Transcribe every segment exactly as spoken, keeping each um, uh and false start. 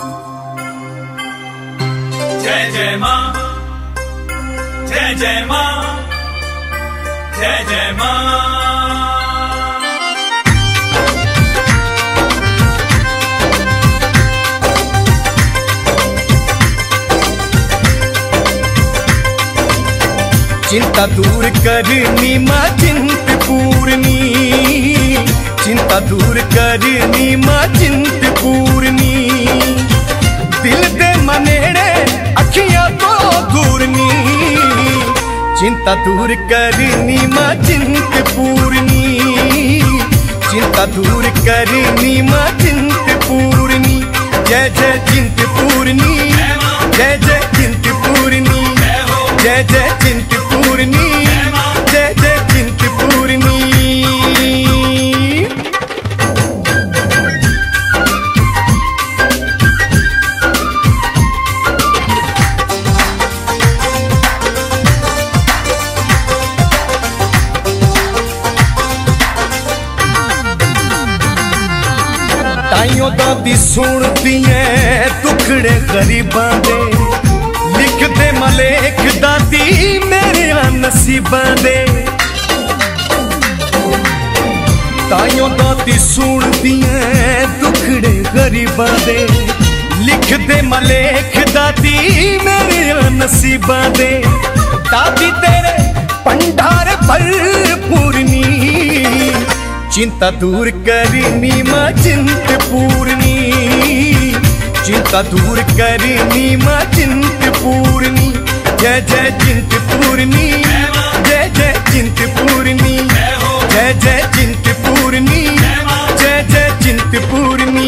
जय जय माँ, जय जय माँ, जय जय माँ। चिंता दूर करनी माँ चिंत पूर्णी, चिंता दूर करनी माँ चिंत पूर्णी। दिल दे मनेड़े अखियां तो दूरनी, चिंता दूर करनी माँ चिंत पूर्णी, चिंता दूर करनी माँ चिंत पूर्णी। जय जय चिंत पूर्णी, जय जय चिंत पूर्णी, जय जय चिंत पूर्णी, जय जय चिंत पूर्णी। ताइयों दादी सुनती है दुखड़े गरीबां दे, लिख दे मलेख दादी मेरे नसीबां दे। ताइयों दादी सुनती है दुखड़े गरीबां दे, लिख दे मलेख दादी मेरे नसीबां दे। दादी तेरे भंडार भरपूरनी, चिंता दूर करनी माँ चिंत पूर्णी, चिंता दूर करनी माँ चिंत पूर्णी। जय जय चिंत पूर्णी, जय जय चिंत पूर्णी, जय जय चिंत पूर्णी, जय जय चिंत पूर्णी।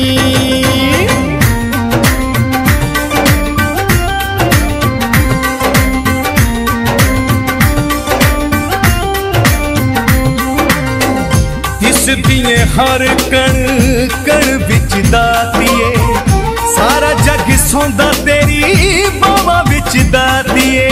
दिए हर कण कण विच दातिए, सारा जग सौंदा तेरी बावा विच दातिए।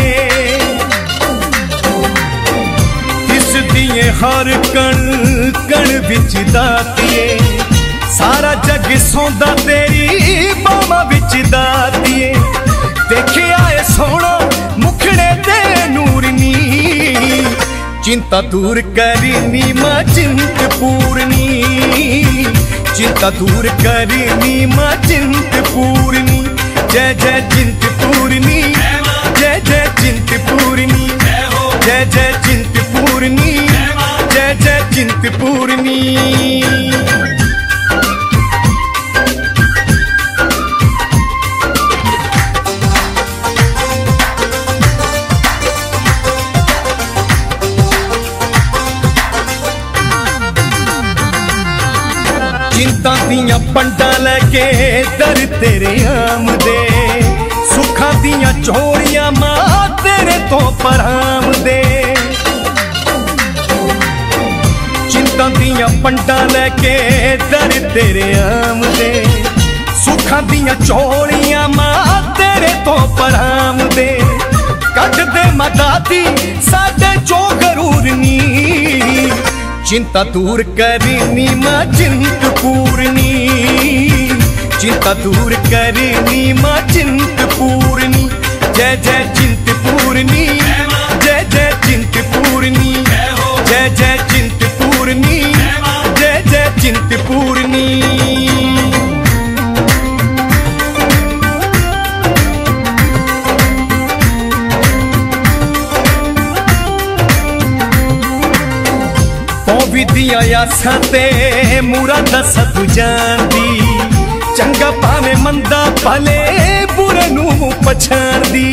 दिस दिए हर कण कण विच दातिए, सारा जग सौंदा तेरी बावा विच दातिए। देखे आए सोना मुखड़े ते नूरनी, चिंता दूर करनी माँ चिंत पूर्णी, चिंता दूर करनी माँ चिंत पूर्णी। जय जय चिंत पूर्णी, जय जय चिंत पूर्णी, जय जय चिंत पूर्णी, जय जय चिंत पूर्णी। चिंता दियां पंडा लैके दर तेरे आमदे, सुखा दियां चोरियां मां तेरे तो पराम दे। चिंता दियां पंडा लैके दर तेरे आमदे, सुखा दियां चोरियां मां तेरे तो पराम दे। कट दे मदादी साडे चो गरूरनी, चिंता दूर करनी माँ चिंत पूर्णी, चिंता दूर करनी माँ चिंत पूर्णी। जय जय चिंत पूर्णी, जय जय चिंत पूर्णी, जय जय चिंत पूर्णी, जय जय चिंत पूर्णी। विधिया आसां ते मुरादा सब जानदी, चंगा भावे मंदा भले बुरे नूं पछाणदी।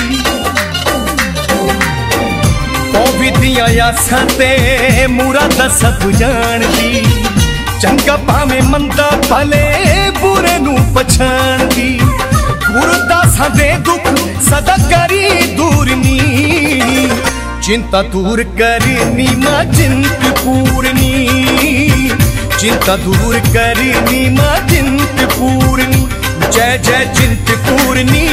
ओ विधिया आसां ते मुरादा सब जानदी, चंगा भावे मंदा भले बुरे नूं पछाणदी। गुरदासां दे दुख सदा करी दूरनी, चिंता दूर करनी माँ चिंत पूर्णी, चिंता दूर करनी माँ चिंत पूर्णी। जय जय चिंत पूर्णी,